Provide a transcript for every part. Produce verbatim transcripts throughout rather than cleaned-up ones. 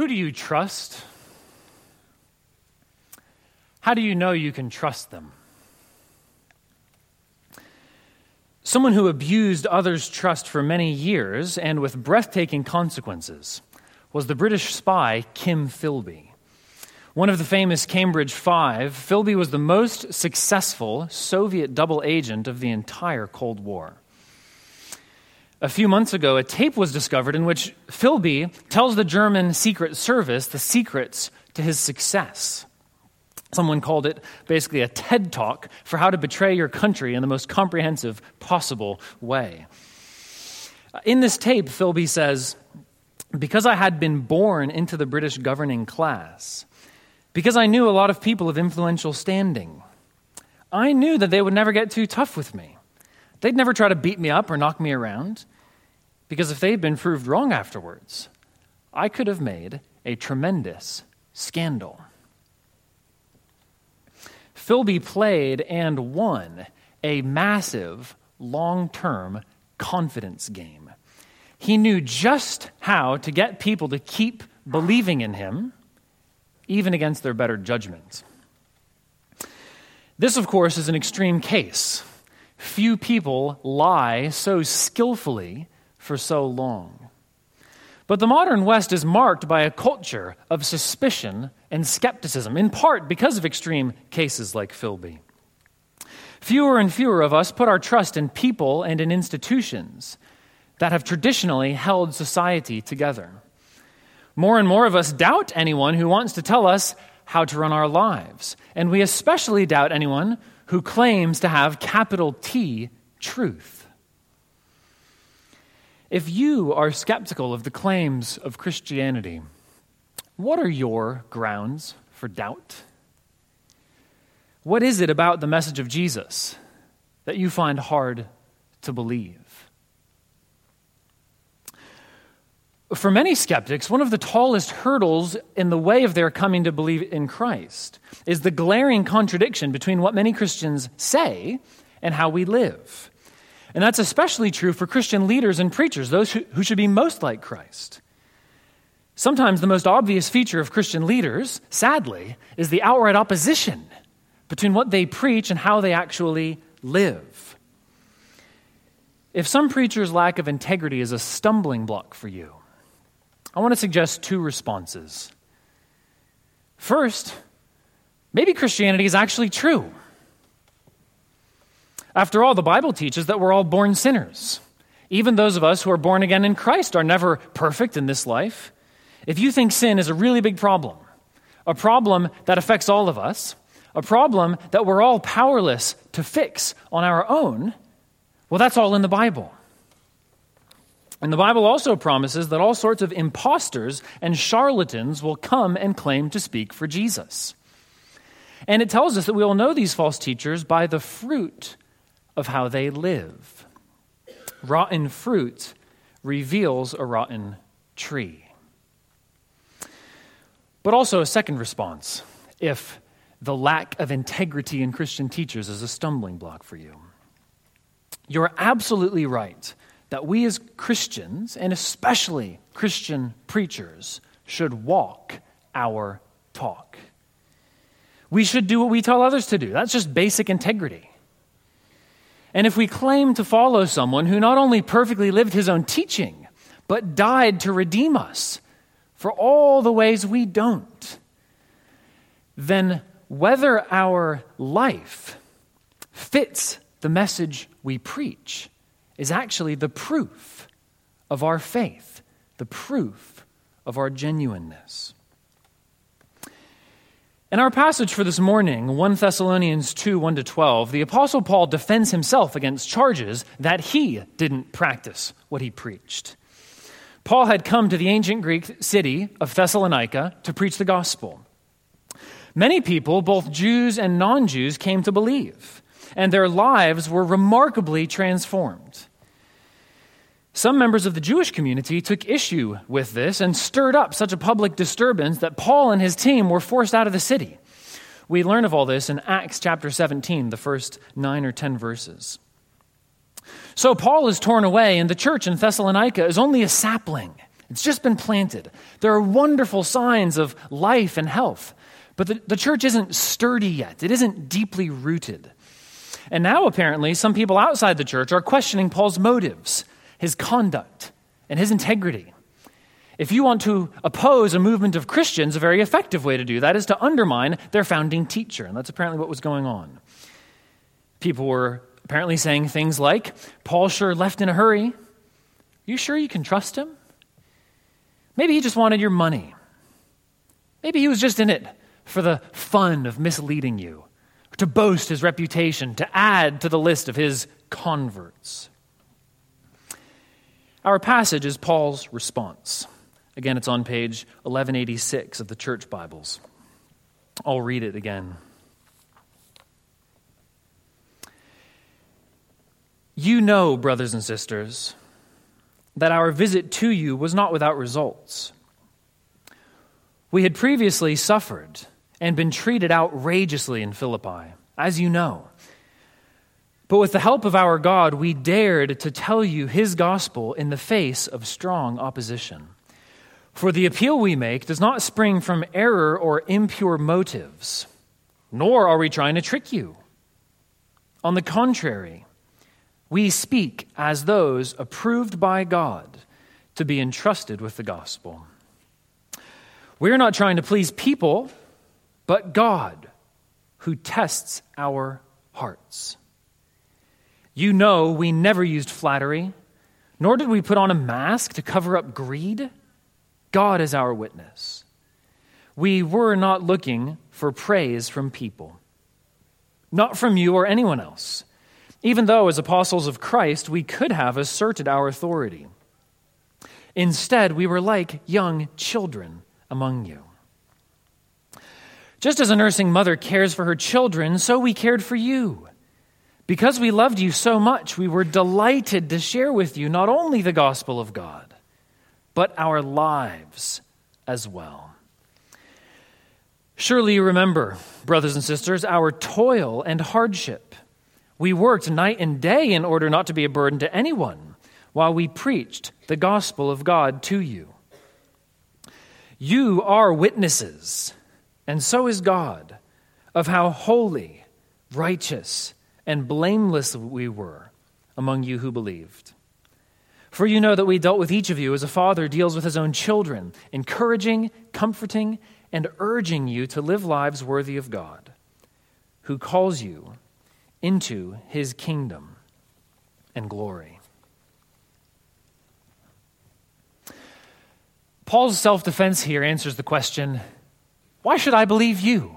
Who do you trust? How do you know you can trust them? Someone who abused others' trust for many years and with breathtaking consequences was the British spy Kim Philby. One of the famous Cambridge Five, Philby was the most successful Soviet double agent of the entire Cold War. A few months ago, a tape was discovered in which Philby tells the German Secret Service the secrets to his success. Someone called it basically a TED Talk for how to betray your country in the most comprehensive possible way. In this tape, Philby says, "Because I had been born into the British governing class, because I knew a lot of people of influential standing, I knew that they would never get too tough with me. They'd never try to beat me up or knock me around, because if they'd been proved wrong afterwards, I could have made a tremendous scandal." Philby played and won a massive, long-term confidence game. He knew just how to get people to keep believing in him, even against their better judgment. This, of course, is an extreme case. Few people lie so skillfully for so long. But the modern West is marked by a culture of suspicion and skepticism, in part because of extreme cases like Philby. Fewer and fewer of us put our trust in people and in institutions that have traditionally held society together. More and more of us doubt anyone who wants to tell us how to run our lives, and we especially doubt anyone who claims to have capital T truth. If you are skeptical of the claims of Christianity, what are your grounds for doubt? What is it about the message of Jesus that you find hard to believe? For many skeptics, one of the tallest hurdles in the way of their coming to believe in Christ is the glaring contradiction between what many Christians say and how we live. And that's especially true for Christian leaders and preachers, those who, who should be most like Christ. Sometimes the most obvious feature of Christian leaders, sadly, is the outright opposition between what they preach and how they actually live. If some preachers' lack of integrity is a stumbling block for you, I want to suggest two responses. First, maybe Christianity is actually true. After all, the Bible teaches that we're all born sinners. Even those of us who are born again in Christ are never perfect in this life. If you think sin is a really big problem, a problem that affects all of us, a problem that we're all powerless to fix on our own, well, that's all in the Bible. And the Bible also promises that all sorts of imposters and charlatans will come and claim to speak for Jesus. And it tells us that we will know these false teachers by the fruit of how they live. Rotten fruit reveals a rotten tree. But also a second response, if the lack of integrity in Christian teachers is a stumbling block for you. You're absolutely right that we as Christians, and especially Christian preachers, should walk our talk. We should do what we tell others to do. That's just basic integrity. And if we claim to follow someone who not only perfectly lived his own teaching, but died to redeem us for all the ways we don't, then whether our life fits the message we preach is actually the proof of our faith, the proof of our genuineness. In our passage for this morning, First Thessalonians two, one to twelve, the Apostle Paul defends himself against charges that he didn't practice what he preached. Paul had come to the ancient Greek city of Thessalonica to preach the gospel. Many people, both Jews and non-Jews, came to believe, and their lives were remarkably transformed. Some members of the Jewish community took issue with this and stirred up such a public disturbance that Paul and his team were forced out of the city. We learn of all this in Acts chapter seventeen, the first nine or ten verses. So Paul is torn away, and the church in Thessalonica is only a sapling, It's just been planted. There are wonderful signs of life and health, but the, the church isn't sturdy yet. It isn't deeply rooted. And now, apparently, some people outside the church are questioning Paul's motives, his conduct, and his integrity. If you want to oppose a movement of Christians, a very effective way to do that is to undermine their founding teacher, and that's apparently what was going on. People were apparently saying things like, Paul sure left in a hurry. You sure you can trust him? Maybe he just wanted your money. Maybe he was just in it for the fun of misleading you, to boast his reputation, to add to the list of his converts. Our passage is Paul's response. Again, it's on page eleven eighty-six of the Church Bibles. I'll read it again. You know, brothers and sisters, that our visit to you was not without results. We had previously suffered and been treated outrageously in Philippi, as you know. But with the help of our God, we dared to tell you his gospel in the face of strong opposition. For the appeal we make does not spring from error or impure motives, nor are we trying to trick you. On the contrary, we speak as those approved by God to be entrusted with the gospel. We're not trying to please people, but God, who tests our hearts. You know we never used flattery, nor did we put on a mask to cover up greed. God is our witness. We were not looking for praise from people, not from you or anyone else, even though as apostles of Christ we could have asserted our authority. Instead, we were like young children among you. Just as a nursing mother cares for her children, so we cared for you. Because we loved you so much, we were delighted to share with you not only the gospel of God, but our lives as well. Surely you remember, brothers and sisters, our toil and hardship. We worked night and day in order not to be a burden to anyone while we preached the gospel of God to you. You are witnesses, and so is God, of how holy, righteous, and blameless we were among you who believed. For you know that we dealt with each of you as a father deals with his own children, encouraging, comforting, and urging you to live lives worthy of God, who calls you into his kingdom and glory. Paul's self-defense here answers the question, why should I believe you?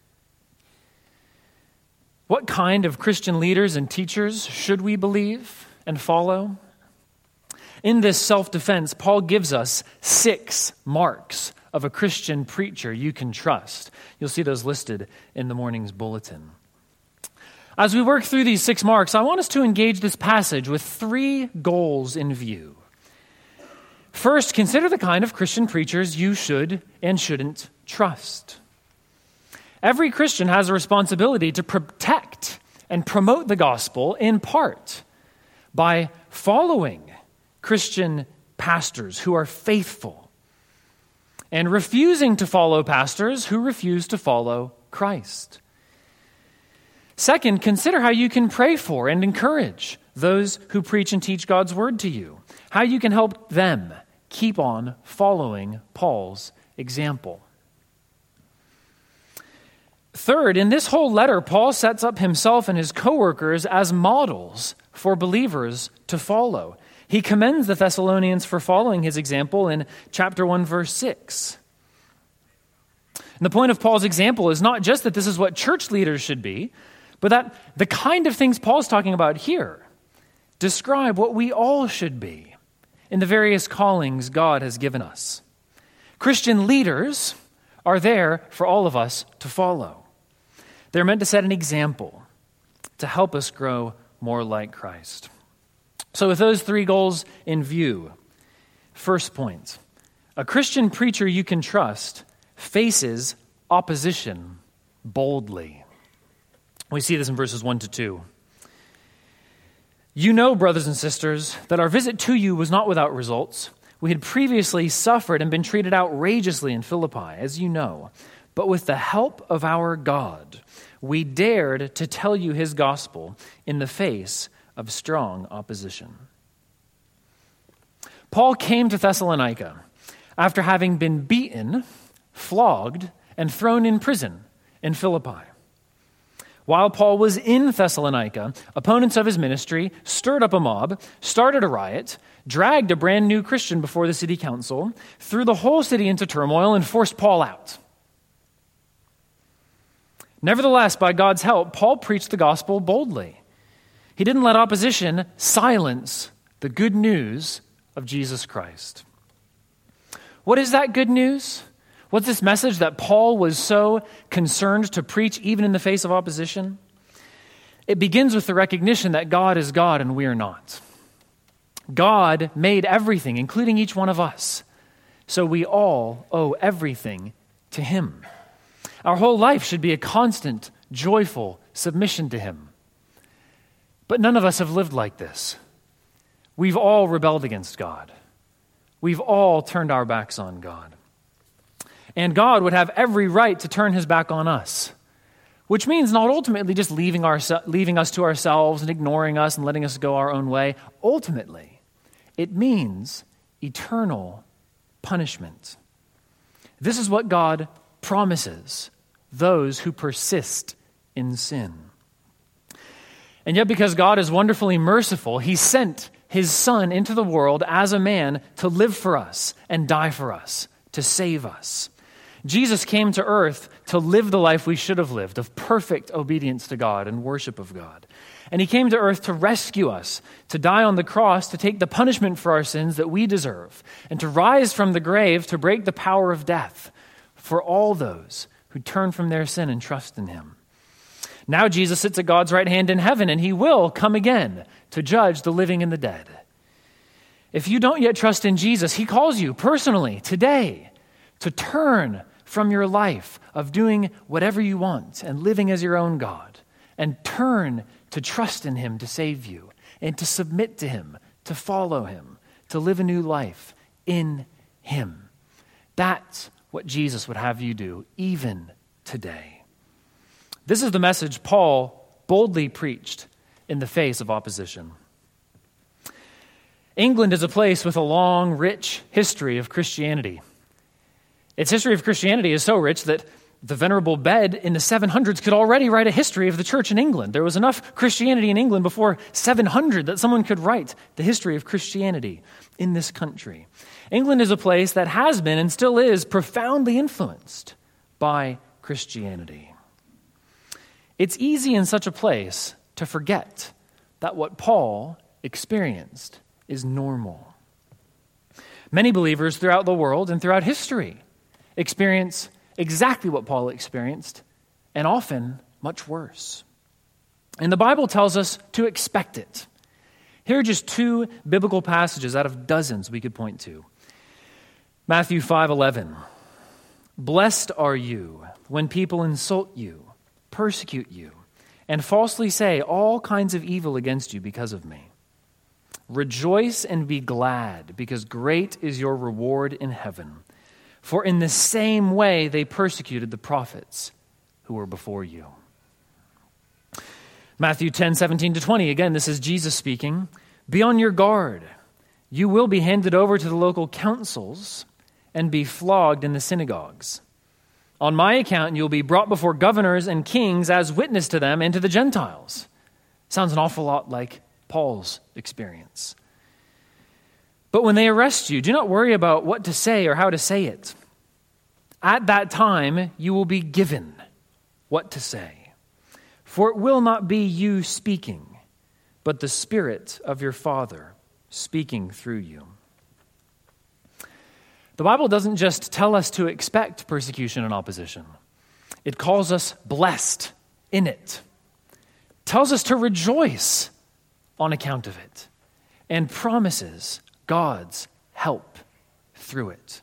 What kind of Christian leaders and teachers should we believe and follow? In this self-defense, Paul gives us six marks of a Christian preacher you can trust. You'll see those listed in the morning's bulletin. As we work through these six marks, I want us to engage this passage with three goals in view. First, consider the kind of Christian preachers you should and shouldn't trust. Every Christian has a responsibility to protect and promote the gospel in part by following Christian pastors who are faithful and refusing to follow pastors who refuse to follow Christ. Second, consider how you can pray for and encourage those who preach and teach God's word to you, how you can help them keep on following Paul's example. Third, in this whole letter, Paul sets up himself and his co-workers as models for believers to follow. He commends the Thessalonians for following his example in chapter one, verse six. And the point of Paul's example is not just that this is what church leaders should be, but that the kind of things Paul's talking about here describe what we all should be in the various callings God has given us. Christian leaders are there for all of us to follow. They're meant to set an example to help us grow more like Christ. So with those three goals in view, first point, a Christian preacher you can trust faces opposition boldly. We see this in verses one to two. You know, brothers and sisters, that our visit to you was not without results. We had previously suffered and been treated outrageously in Philippi, as you know. But with the help of our God, we dared to tell you his gospel in the face of strong opposition. Paul came to Thessalonica after having been beaten, flogged, and thrown in prison in Philippi. While Paul was in Thessalonica, opponents of his ministry stirred up a mob, started a riot, dragged a brand new Christian before the city council, threw the whole city into turmoil, and forced Paul out. Nevertheless, by God's help, Paul preached the gospel boldly. He didn't let opposition silence the good news of Jesus Christ. What is that good news? What's this message that Paul was so concerned to preach even in the face of opposition? It begins with the recognition that God is God and we are not. God made everything, including each one of us. So we all owe everything to him. Our whole life should be a constant, joyful submission to him. But none of us have lived like this. We've all rebelled against God. We've all turned our backs on God. And God would have every right to turn his back on us, which means not ultimately just leaving, our, leaving us to ourselves and ignoring us and letting us go our own way. Ultimately, it means eternal punishment. This is what God promises those who persist in sin. And yet, because God is wonderfully merciful, he sent his Son into the world as a man to live for us and die for us, to save us. Jesus came to earth to live the life we should have lived, of perfect obedience to God and worship of God. And he came to earth to rescue us, to die on the cross, to take the punishment for our sins that we deserve, and to rise from the grave to break the power of death for all those who turn from their sin and trust in him. Now Jesus sits at God's right hand in heaven, and he will come again to judge the living and the dead. If you don't yet trust in Jesus, he calls you personally today to turn from your life of doing whatever you want and living as your own God, and turn to trust in him to save you and to submit to him, to follow him, to live a new life in him. That's what Jesus would have you do even today. This is the message Paul boldly preached in the face of opposition. England is a place with a long, rich history of Christianity. Its history of Christianity is so rich that the Venerable Bede in the seven hundreds could already write a history of the church in England. There was enough Christianity in England before seven hundred that someone could write the history of Christianity in this country. England is a place that has been and still is profoundly influenced by Christianity. It's easy in such a place to forget that what Paul experienced is normal. Many believers throughout the world and throughout history experience exactly what Paul experienced, and often much worse. And the Bible tells us to expect it. Here are just two biblical passages out of dozens we could point to. Matthew five eleven. Blessed are you when people insult you, persecute you, and falsely say all kinds of evil against you because of me. Rejoice and be glad, because great is your reward in heaven. For in the same way they persecuted the prophets who were before you. Matthew ten seventeen to twenty, again, this is Jesus speaking. Be on your guard. You will be handed over to the local councils and be flogged in the synagogues. On my account, you'll be brought before governors and kings as witness to them and to the Gentiles. Sounds an awful lot like Paul's experience. But when they arrest you, do not worry about what to say or how to say it. At that time, you will be given what to say. For it will not be you speaking, but the Spirit of your Father speaking through you. The Bible doesn't just tell us to expect persecution and opposition. It calls us blessed in it. It tells us to rejoice on account of it, and promises God's help through it.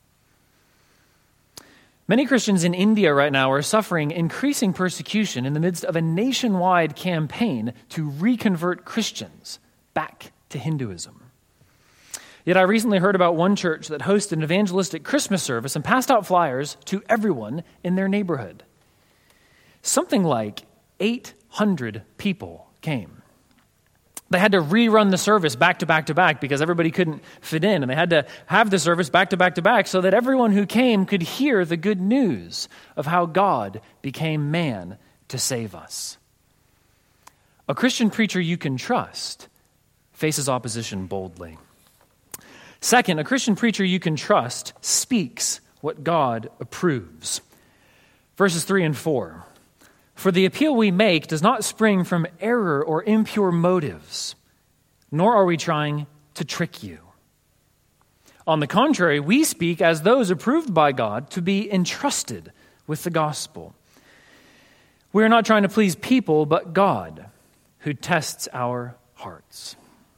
Many Christians in India right now are suffering increasing persecution in the midst of a nationwide campaign to reconvert Christians back to Hinduism. Yet I recently heard about one church that hosted an evangelistic Christmas service and passed out flyers to everyone in their neighborhood. Something like eight hundred people came. They had to rerun the service back to back to back because everybody couldn't fit in, and they had to have the service back to back to back so that everyone who came could hear the good news of how God became man to save us. A Christian preacher you can trust faces opposition boldly. Second, a Christian preacher you can trust speaks what God approves. Verses three and four. For the appeal we make does not spring from error or impure motives, nor are we trying to trick you. On the contrary, we speak as those approved by God to be entrusted with the gospel. We are not trying to please people, but God, who tests our hearts.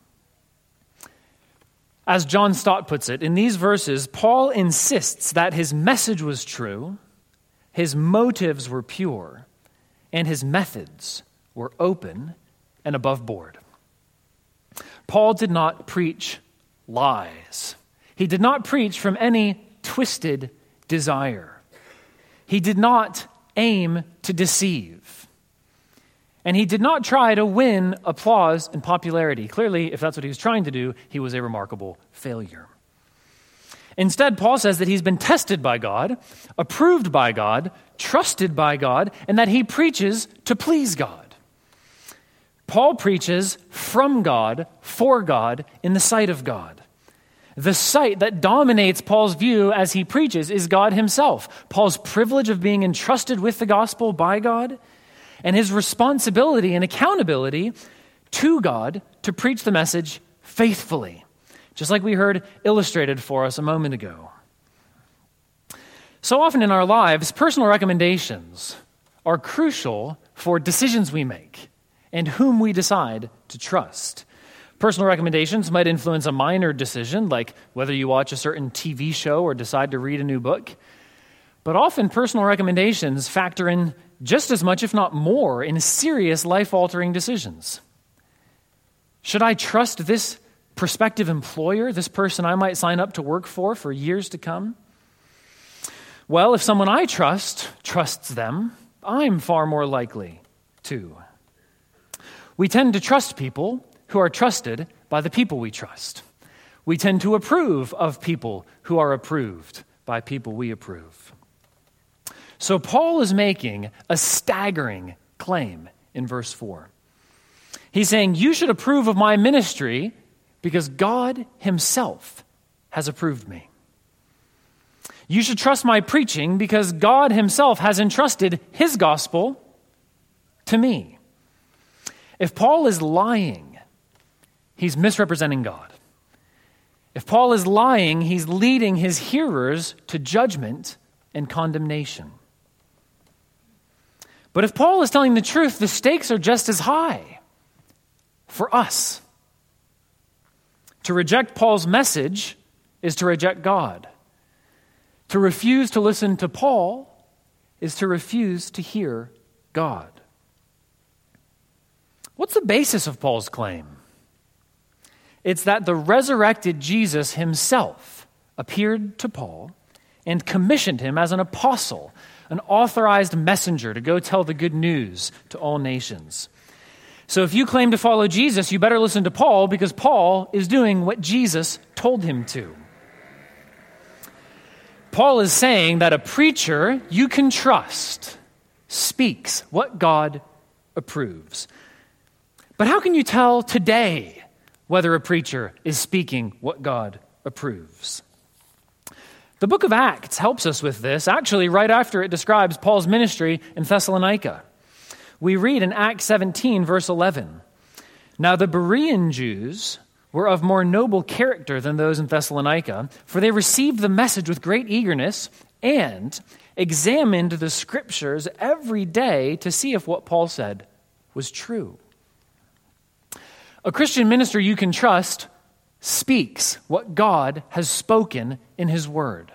As John Stott puts it, in these verses, Paul insists that his message was true, his motives were pure, and his methods were open and above board. Paul did not preach lies. He did not preach from any twisted desire. He did not aim to deceive. And he did not try to win applause and popularity. Clearly, if that's what he was trying to do, he was a remarkable failure. Instead, Paul says that he's been tested by God, approved by God, trusted by God, and that he preaches to please God. Paul preaches from God, for God, in the sight of God. The sight that dominates Paul's view as he preaches is God himself. Paul's privilege of being entrusted with the gospel by God, and his responsibility and accountability to God to preach the message faithfully. Just like we heard illustrated for us a moment ago. So often in our lives, personal recommendations are crucial for decisions we make and whom we decide to trust. Personal recommendations might influence a minor decision, like whether you watch a certain T V show or decide to read a new book. But often personal recommendations factor in just as much, if not more, in serious life-altering decisions. Should I trust this prospective employer, this person I might sign up to work for for years to come? Well, if someone I trust trusts them, I'm far more likely to. We tend to trust people who are trusted by the people we trust. We tend to approve of people who are approved by people we approve. So Paul is making a staggering claim in verse four. He's saying, you should approve of my ministry because God himself has approved me. You should trust my preaching because God himself has entrusted his gospel to me. If Paul is lying, he's misrepresenting God. If Paul is lying, he's leading his hearers to judgment and condemnation. But if Paul is telling the truth, the stakes are just as high for us. To reject Paul's message is to reject God. To refuse to listen to Paul is to refuse to hear God. What's the basis of Paul's claim? It's that the resurrected Jesus himself appeared to Paul and commissioned him as an apostle, an authorized messenger to go tell the good news to all nations. So if you claim to follow Jesus, you better listen to Paul because Paul is doing what Jesus told him to. Paul is saying that a preacher you can trust speaks what God approves. But how can you tell today whether a preacher is speaking what God approves? The book of Acts helps us with this, actually right after it describes Paul's ministry in Thessalonica. We read in Acts seventeen, verse eleven, now the Berean Jews were of more noble character than those in Thessalonica, for they received the message with great eagerness and examined the scriptures every day to see if what Paul said was true. A Christian minister you can trust speaks what God has spoken in his word.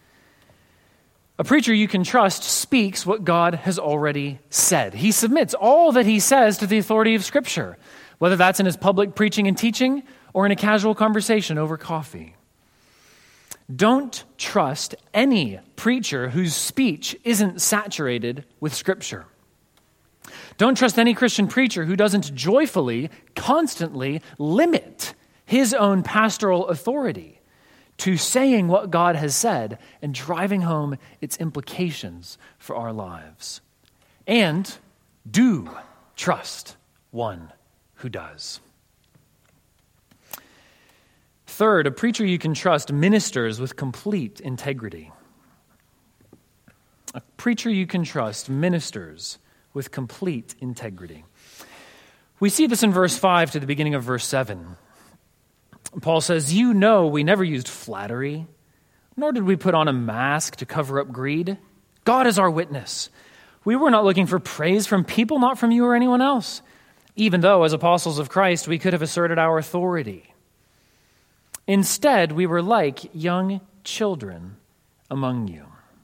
A preacher you can trust speaks what God has already said. He submits all that he says to the authority of Scripture, whether that's in his public preaching and teaching or in a casual conversation over coffee. Don't trust any preacher whose speech isn't saturated with Scripture. Don't trust any Christian preacher who doesn't joyfully, constantly limit his own pastoral authority to saying what God has said and driving home its implications for our lives. And do trust one who does. Third, a preacher you can trust ministers with complete integrity. A preacher you can trust ministers with complete integrity. We see this in verse five to the beginning of verse seven. Paul says, "You know we never used flattery, nor did we put on a mask to cover up greed. God is our witness. We were not looking for praise from people, not from you or anyone else, even though as apostles of Christ we could have asserted our authority. Instead, we were like young children among you."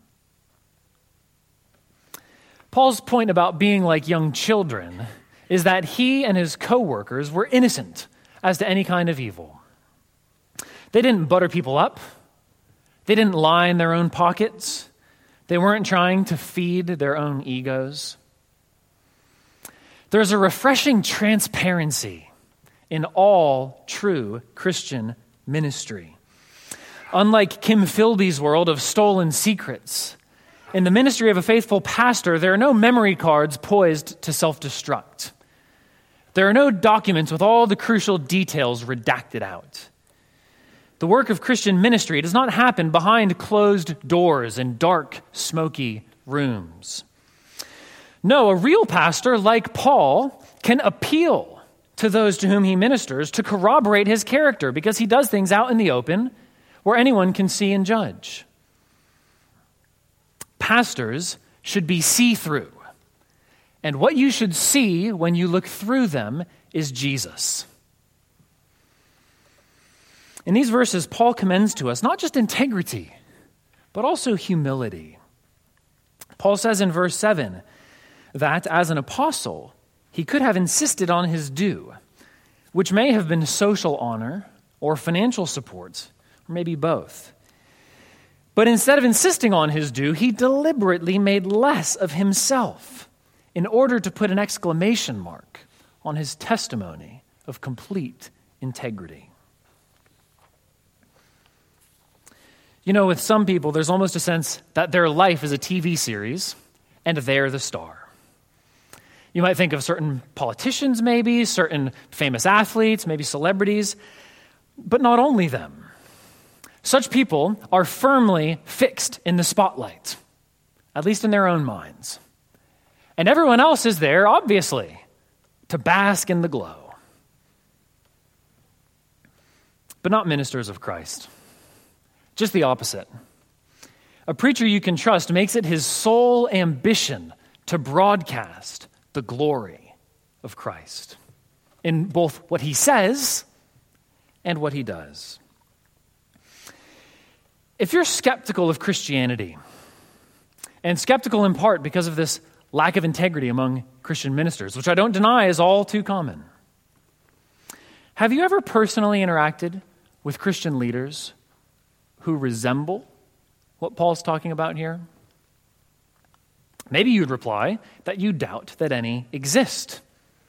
Paul's point about being like young children is that he and his co-workers were innocent as to any kind of evil. They didn't butter people up. They didn't line their own pockets. They weren't trying to feed their own egos. There's a refreshing transparency in all true Christian ministry. Unlike Kim Philby's world of stolen secrets, in the ministry of a faithful pastor, there are no memory cards poised to self-destruct. There are no documents with all the crucial details redacted out. The work of Christian ministry does not happen behind closed doors in dark, smoky rooms. No, a real pastor like Paul can appeal to those to whom he ministers to corroborate his character because he does things out in the open where anyone can see and judge. Pastors should be see-through, and what you should see when you look through them is Jesus. In these verses, Paul commends to us not just integrity, but also humility. Paul says in verse seven that as an apostle, he could have insisted on his due, which may have been social honor or financial support, or maybe both. But instead of insisting on his due, he deliberately made less of himself in order to put an exclamation mark on his testimony of complete integrity. You know, with some people, there's almost a sense that their life is a T V series and they're the star. You might think of certain politicians maybe, certain famous athletes, maybe celebrities, but not only them. Such people are firmly fixed in the spotlight, at least in their own minds. And everyone else is there, obviously, to bask in the glow. But not ministers of Christ. Just the opposite. A preacher you can trust makes it his sole ambition to broadcast the glory of Christ in both what he says and what he does. If you're skeptical of Christianity, and skeptical in part because of this lack of integrity among Christian ministers, which I don't deny is all too common, have you ever personally interacted with Christian leaders who resemble what Paul's talking about here? Maybe you'd reply that you doubt that any exist.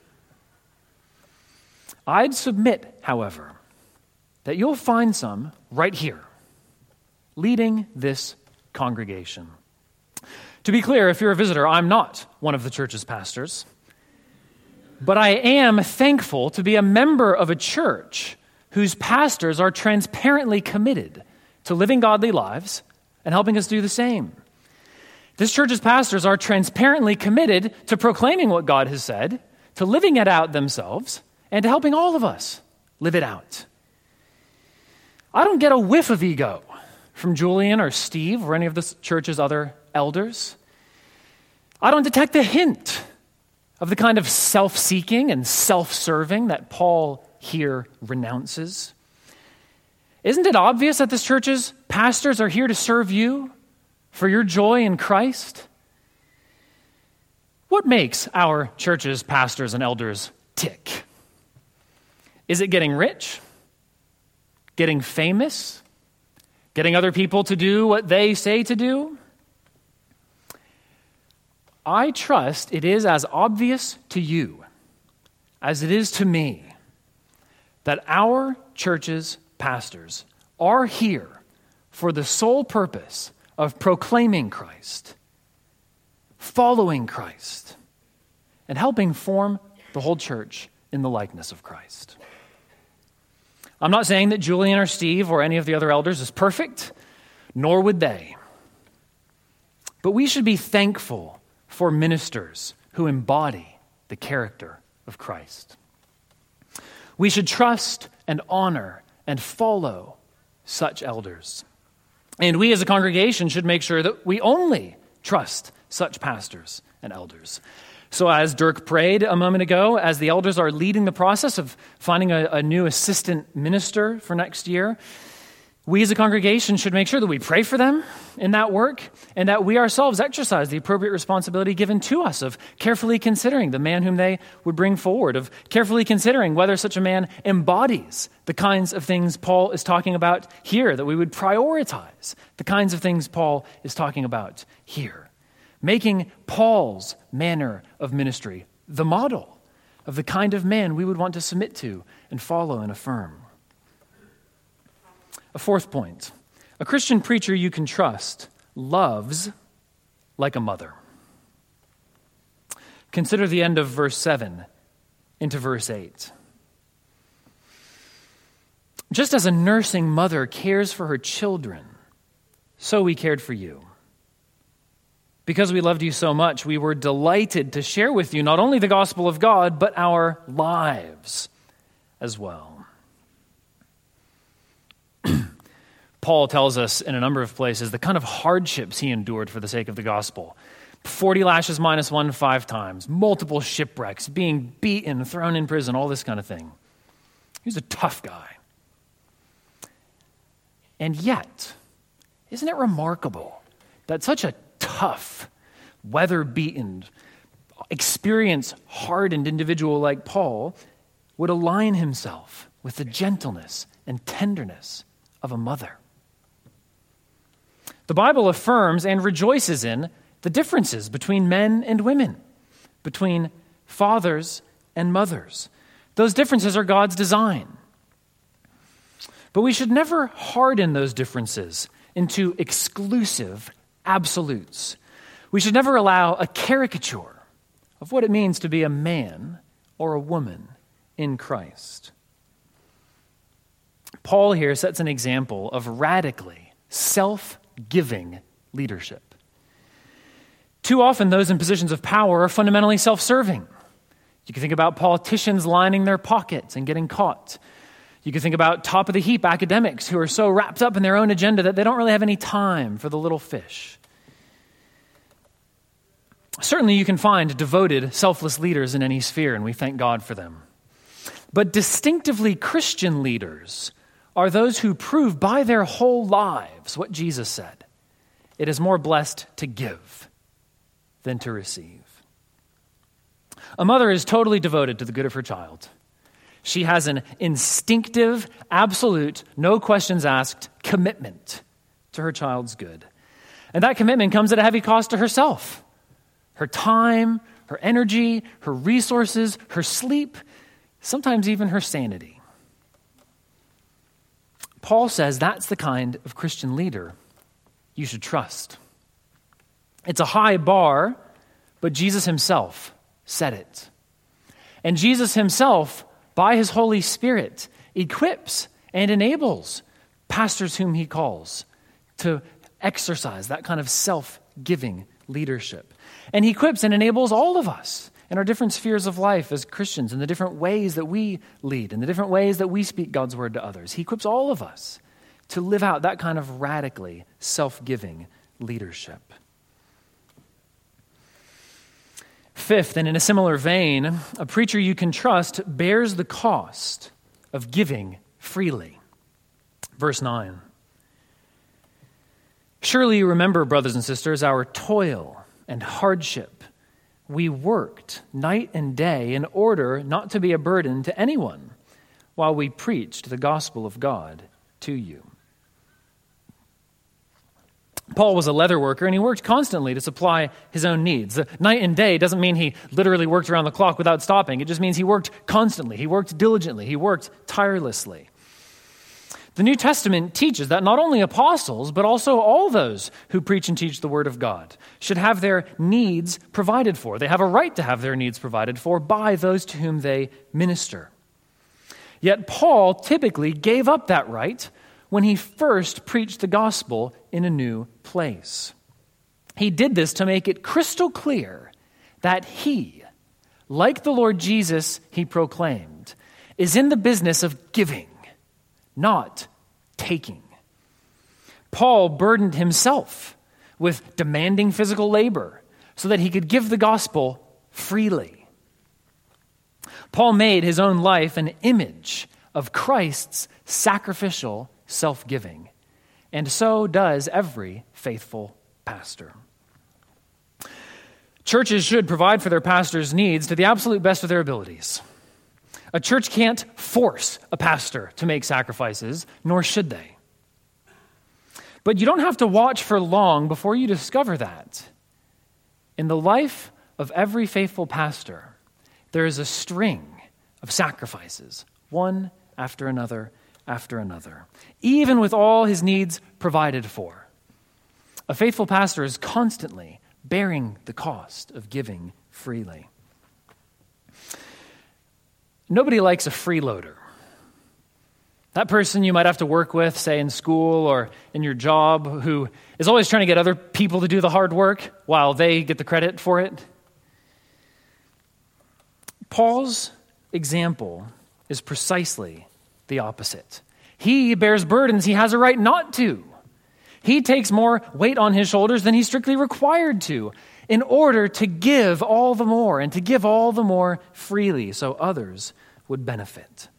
I'd submit, however, that you'll find some right here, leading this congregation. To be clear, if you're a visitor, I'm not one of the church's pastors, but I am thankful to be a member of a church whose pastors are transparently committed to living godly lives and helping us do the same. This church's pastors are transparently committed to proclaiming what God has said, to living it out themselves, and to helping all of us live it out. I don't get a whiff of ego from Julian or Steve or any of the church's other elders. I don't detect a hint of the kind of self-seeking and self-serving that Paul here renounces. Isn't it obvious that this church's pastors are here to serve you for your joy in Christ? What makes our church's pastors and elders tick? Is it getting rich? Getting famous? Getting other people to do what they say to do? I trust it is as obvious to you as it is to me that our church's pastors are here for the sole purpose of proclaiming Christ, following Christ, and helping form the whole church in the likeness of Christ. I'm not saying that Julian or Steve or any of the other elders is perfect, nor would they. But we should be thankful for ministers who embody the character of Christ. We should trust and honor and follow such elders. And we as a congregation should make sure that we only trust such pastors and elders. So as Dirk prayed a moment ago, as the elders are leading the process of finding a, a new assistant minister for next year, we as a congregation should make sure that we pray for them in that work and that we ourselves exercise the appropriate responsibility given to us of carefully considering the man whom they would bring forward, of carefully considering whether such a man embodies the kinds of things Paul is talking about here, that we would prioritize the kinds of things Paul is talking about here, making Paul's manner of ministry the model of the kind of man we would want to submit to and follow and affirm. A fourth point, a Christian preacher you can trust loves like a mother. Consider the end of verse seven into verse eight. Just as a nursing mother cares for her children, so we cared for you. Because we loved you so much, we were delighted to share with you not only the gospel of God, but our lives as well. Paul tells us in a number of places the kind of hardships he endured for the sake of the gospel. forty lashes minus one five times, multiple shipwrecks, being beaten, thrown in prison, all this kind of thing. He was a tough guy. And yet, isn't it remarkable that such a tough, weather-beaten, experience-hardened individual like Paul would align himself with the gentleness and tenderness of a mother? The Bible affirms and rejoices in the differences between men and women, between fathers and mothers. Those differences are God's design. But we should never harden those differences into exclusive absolutes. We should never allow a caricature of what it means to be a man or a woman in Christ. Paul here sets an example of radically self-giving leadership. Too often, those in positions of power are fundamentally self-serving. You can think about politicians lining their pockets and getting caught. You can think about top-of-the-heap academics who are so wrapped up in their own agenda that they don't really have any time for the little fish. Certainly, you can find devoted, selfless leaders in any sphere, and we thank God for them. But distinctively Christian leaders are those who prove by their whole lives what Jesus said. It is more blessed to give than to receive. A mother is totally devoted to the good of her child. She has an instinctive, absolute, no questions asked commitment to her child's good. And that commitment comes at a heavy cost to herself. Her time, her energy, her resources, her sleep, sometimes even her sanity. Paul says that's the kind of Christian leader you should trust. It's a high bar, but Jesus himself set it. And Jesus himself, by his Holy Spirit, equips and enables pastors whom he calls to exercise that kind of self-giving leadership. And he equips and enables all of us in our different spheres of life as Christians, in the different ways that we lead, in the different ways that we speak God's word to others. He equips all of us to live out that kind of radically self-giving leadership. Fifth, and in a similar vein, a preacher you can trust bears the cost of giving freely. Verse nine. Surely you remember, brothers and sisters, our toil and hardship. We worked night and day in order not to be a burden to anyone while we preached the gospel of God to you. Paul was a leather worker, and he worked constantly to supply his own needs. The night and day doesn't mean he literally worked around the clock without stopping. It just means he worked constantly. He worked diligently. He worked tirelessly. The New Testament teaches that not only apostles, but also all those who preach and teach the Word of God should have their needs provided for. They have a right to have their needs provided for by those to whom they minister. Yet Paul typically gave up that right when he first preached the gospel in a new place. He did this to make it crystal clear that he, like the Lord Jesus he proclaimed, is in the business of giving, not taking. Paul burdened himself with demanding physical labor so that he could give the gospel freely. Paul made his own life an image of Christ's sacrificial self-giving, and so does every faithful pastor. Churches should provide for their pastors' needs to the absolute best of their abilities. A church can't force a pastor to make sacrifices, nor should they. But you don't have to watch for long before you discover that. In the life of every faithful pastor, there is a string of sacrifices, one after another after another, even with all his needs provided for. A faithful pastor is constantly bearing the cost of giving freely. Nobody likes a freeloader. That person you might have to work with, say in school or in your job, who is always trying to get other people to do the hard work while they get the credit for it. Paul's example is precisely the opposite. He bears burdens he has a right not to. He takes more weight on his shoulders than he's strictly required to in order to give all the more and to give all the more freely so others would benefit.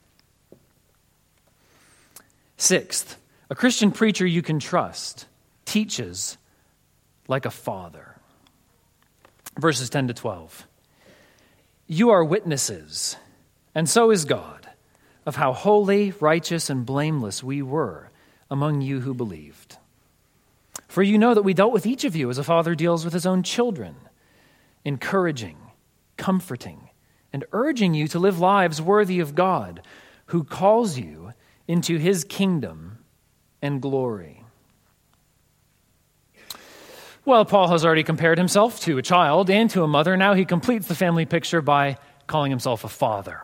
Sixth, a Christian preacher you can trust teaches like a father. Verses ten to twelve. You are witnesses, and so is God, of how holy, righteous, and blameless we were among you who believed. For you know that we dealt with each of you as a father deals with his own children, encouraging, comforting, and urging you to live lives worthy of God, who calls you into his kingdom and glory. Well, Paul has already compared himself to a child and to a mother. Now he completes the family picture by calling himself a father.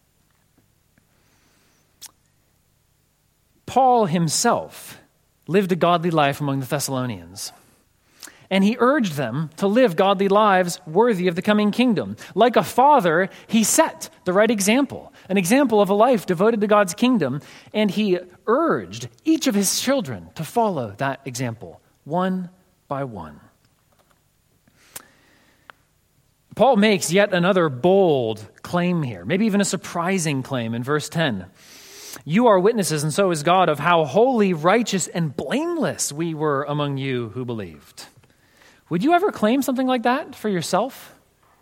Paul himself lived a godly life among the Thessalonians, and he urged them to live godly lives worthy of the coming kingdom. Like a father, he set the right example, an example of a life devoted to God's kingdom, and he urged each of his children to follow that example, one by one. Paul makes yet another bold claim here, maybe even a surprising claim in verse ten. You are witnesses, and so is God, of how holy, righteous, and blameless we were among you who believed. Would you ever claim something like that for yourself?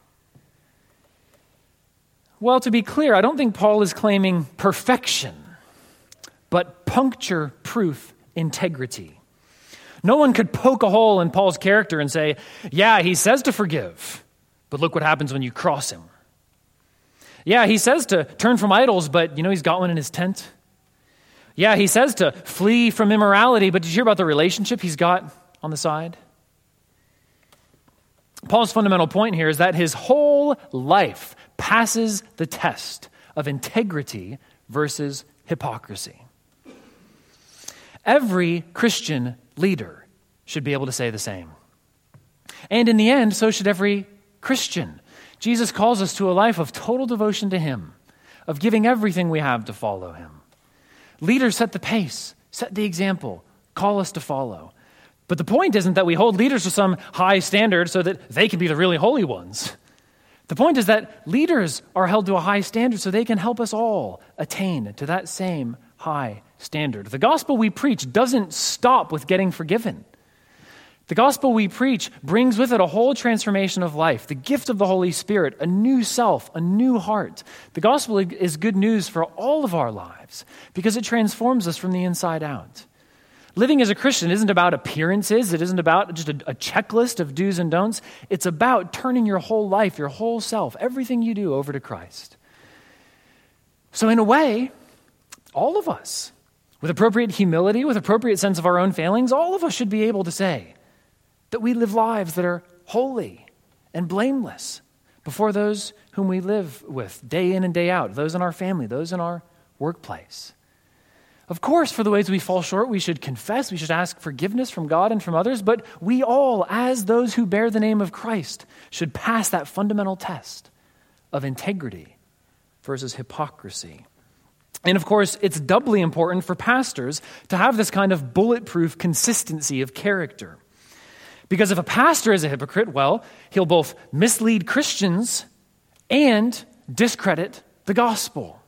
Well, to be clear, I don't think Paul is claiming perfection, but puncture-proof integrity. No one could poke a hole in Paul's character and say, yeah, he says to forgive, but look what happens when you cross him. Yeah, he says to turn from idols, but you know he's got one in his tent. Yeah, he says to flee from immorality, but did you hear about the relationship he's got on the side? Paul's fundamental point here is that his whole life passes the test of integrity versus hypocrisy. Every Christian leader should be able to say the same. And in the end, so should every Christian. Jesus calls us to a life of total devotion to him, of giving everything we have to follow him. Leaders set the pace, set the example, call us to follow. But the point isn't that we hold leaders to some high standard so that they can be the really holy ones. The point is that leaders are held to a high standard so they can help us all attain to that same high standard. The gospel we preach doesn't stop with getting forgiven. The gospel we preach brings with it a whole transformation of life, the gift of the Holy Spirit, a new self, a new heart. The gospel is good news for all of our lives because it transforms us from the inside out. Living as a Christian isn't about appearances. It isn't about just a, a checklist of do's and don'ts. It's about turning your whole life, your whole self, everything you do over to Christ. So in a way, all of us, with appropriate humility, with appropriate sense of our own failings, all of us should be able to say that we live lives that are holy and blameless before those whom we live with day in and day out, those in our family, those in our workplace. Of course, for the ways we fall short, we should confess, we should ask forgiveness from God and from others, but we all, as those who bear the name of Christ, should pass that fundamental test of integrity versus hypocrisy. And of course, it's doubly important for pastors to have this kind of bulletproof consistency of character. Because if a pastor is a hypocrite, well, he'll both mislead Christians and discredit the gospel.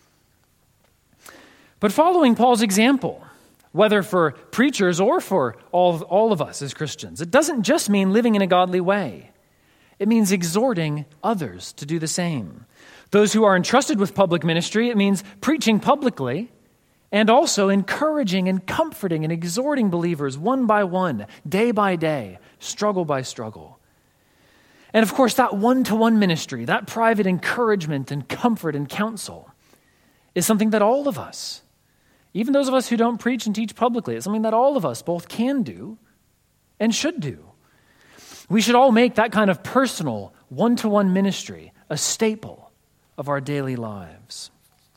But following Paul's example, whether for preachers or for all, all of us as Christians, it doesn't just mean living in a godly way. It means exhorting others to do the same. Those who are entrusted with public ministry, it means preaching publicly and also encouraging and comforting and exhorting believers one by one, day by day, struggle by struggle. And of course, that one-to-one ministry, that private encouragement and comfort and counsel is something that all of us, even those of us who don't preach and teach publicly, it's something that all of us both can do and should do. We should all make that kind of personal one-to-one ministry a staple of our daily lives.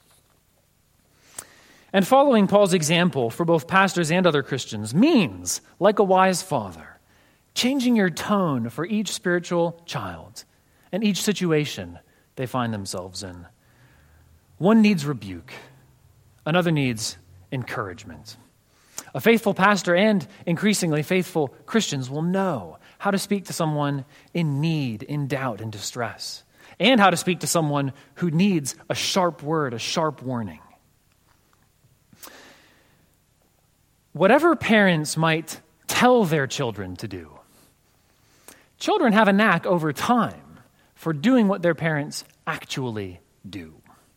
And following Paul's example for both pastors and other Christians means, like a wise father, changing your tone for each spiritual child and each situation they find themselves in. One needs rebuke, another needs encouragement. A faithful pastor and increasingly faithful Christians will know how to speak to someone in need, in doubt, in distress, and how to speak to someone who needs a sharp word, a sharp warning. Whatever parents might tell their children to do, children have a knack over time for doing what their parents actually do.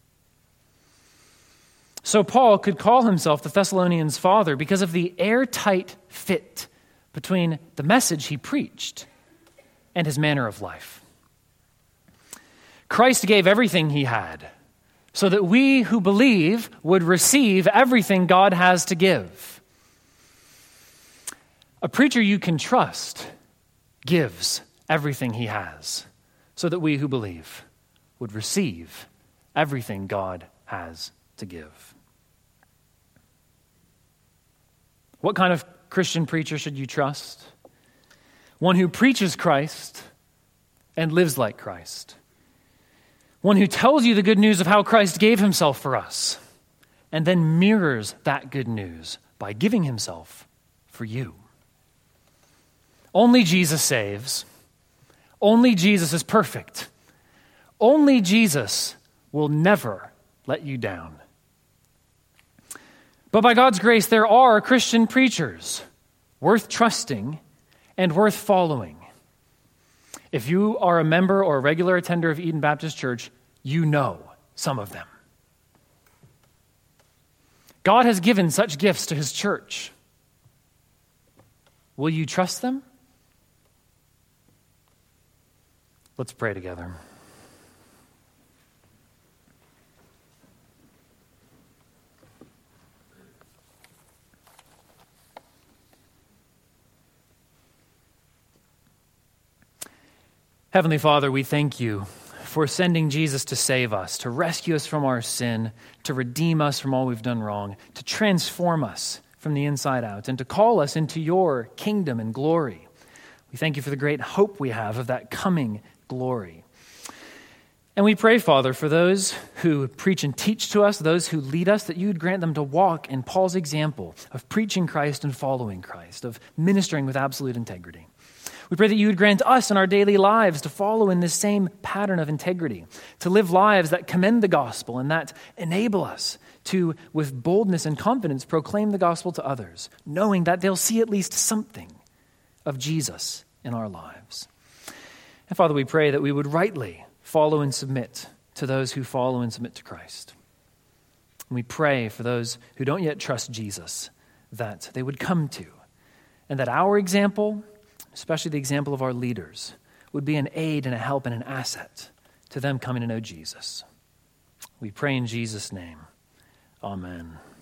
So Paul could call himself the Thessalonians' father because of the airtight fit between the message he preached and his manner of life. Christ gave everything he had so that we who believe would receive everything God has to give. A preacher you can trust gives everything he has so that we who believe would receive everything God has to give. What kind of Christian preacher should you trust? One who preaches Christ and lives like Christ. One who tells you the good news of how Christ gave himself for us and then mirrors that good news by giving himself for you. Only Jesus saves. Only Jesus is perfect. Only Jesus will never let you down. But by God's grace, there are Christian preachers worth trusting and worth following. If you are a member or a regular attender of Eden Baptist Church, you know some of them. God has given such gifts to his church. Will you trust them? Let's pray together. Heavenly Father, we thank you for sending Jesus to save us, to rescue us from our sin, to redeem us from all we've done wrong, to transform us from the inside out, and to call us into your kingdom and glory. We thank you for the great hope we have of that coming glory. And we pray, Father, for those who preach and teach to us, those who lead us, that you would grant them to walk in Paul's example of preaching Christ and following Christ, of ministering with absolute integrity. We pray that you would grant us in our daily lives to follow in this same pattern of integrity, to live lives that commend the gospel and that enable us to, with boldness and confidence, proclaim the gospel to others, knowing that they'll see at least something of Jesus in our lives. And Father, we pray that we would rightly follow and submit to those who follow and submit to Christ. And we pray for those who don't yet trust Jesus, that they would come to, and that our example, especially the example of our leaders, would be an aid and a help and an asset to them coming to know Jesus. We pray in Jesus' name. Amen.